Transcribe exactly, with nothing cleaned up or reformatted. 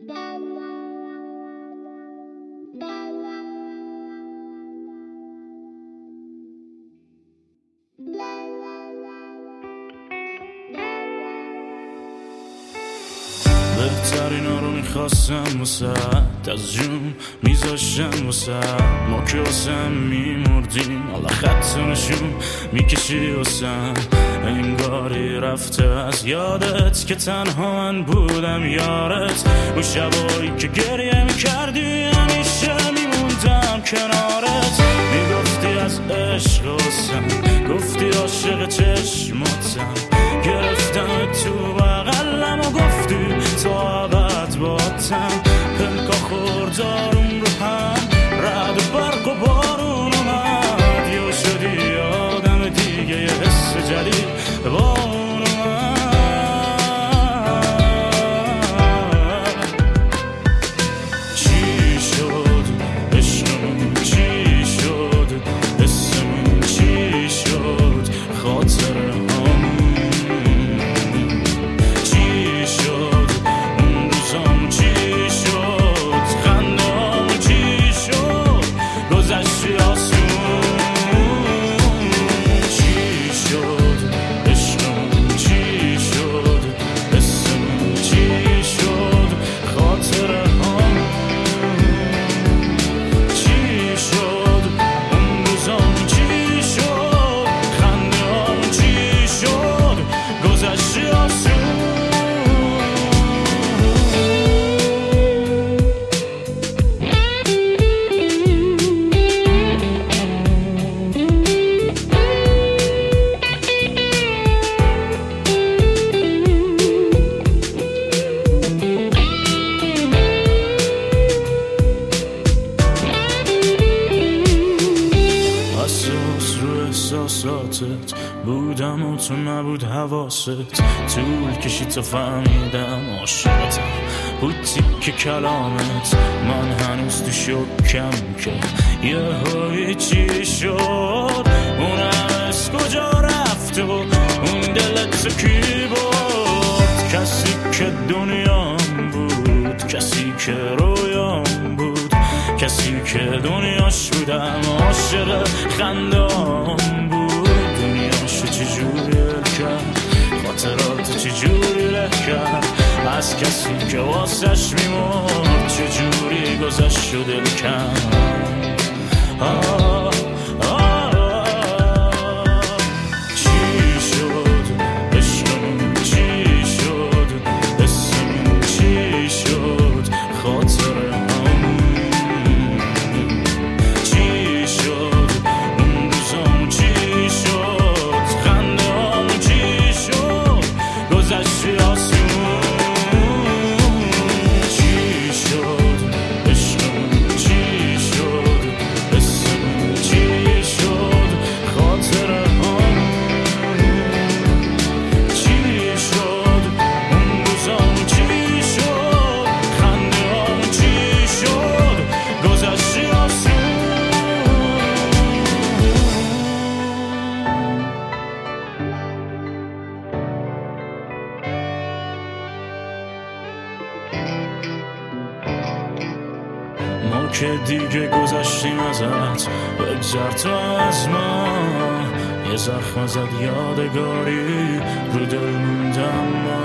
بهترین رو میخواستم واسه از جون میذاشتم واسه ما که واسه میمردیم حالا خط نشون میکشی واسه انگاری رفته از یادت که تنها من بودم یارت اون شبایی که گریه میکردی همیشه میموندم کنارت میگفتی از عشق واسم گفتی عاشق چشماتم گرفتم تو بغلم و گفتی تا ابد باتم پلکا خوردارم رو هم رد و برق و بارون اومد یا شدی آدم دیگه یه حس جدید با اون اومد چی شد عشقمون چی شد اسمون چی شد خاطره بودم و تو نبود حواست طول کشید تا فهمیدم عاشقتم بود تیک کلامت من هنوز تو شکم که یه هایی چی شد اون از کجا رفت و اون دلت کی بود کسی که دنیام بود کسی که رویام بود کسی که دنیاش بودم عاشق خندام بود دنیاشو چجوری ال کرد خاطرات چجوری له کرد از کسی که واسش میمرد چجوری گذشت و دل کند آه چی شد عشقمون چی شد اسممون چی شد خاطره ما که دیگه گذشتیم ازت بگذر تو از ما یه زخم زد یادگاری رو دل موندم